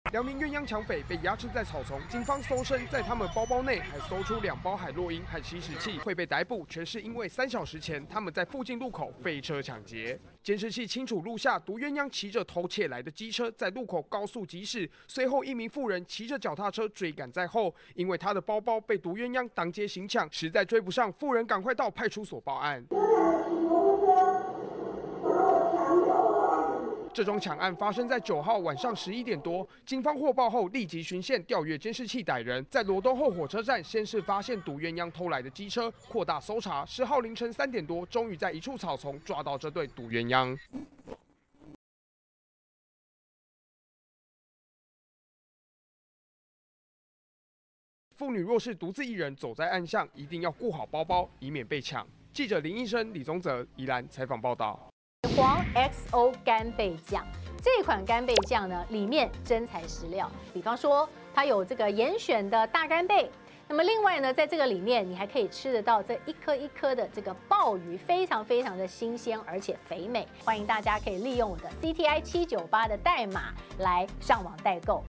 2名鸳鸯抢匪被压制在草丛，警方搜身，在他们包包内还搜出2包海洛因和吸食器。会被逮捕，全是因为3小时前他们在附近路口飞车抢劫。监视器清楚录下毒鸳鸯骑着偷窃来的机车在路口高速疾驶，随后1名妇人骑着脚踏车追赶在后，因为她的包包被毒鸳鸯当街行抢，实在追不上，妇人赶快到派出所报案。这桩抢案发生在9号晚上11点多，警方获报后立即循线调阅监视器逮人，在罗东后火车站先是发现毒鸳鸯偷来的机车，扩大搜查，10号凌晨3点多，终于在一处草丛抓到这对毒鸳鸯。妇女若是独自一人走在暗巷，一定要顾好包包，以免被抢。记者林医生、李宗泽宜兰采访报道。 黄 XO 干贝酱这款干贝酱呢，里面真材实料，比方说它有这个严选的大干贝。那么另外呢，在这个里面你还可以吃得到这一颗一颗的这个鲍鱼，非常非常的新鲜，而且肥美。欢迎大家可以利用我的 CTI798的代码来上网代购。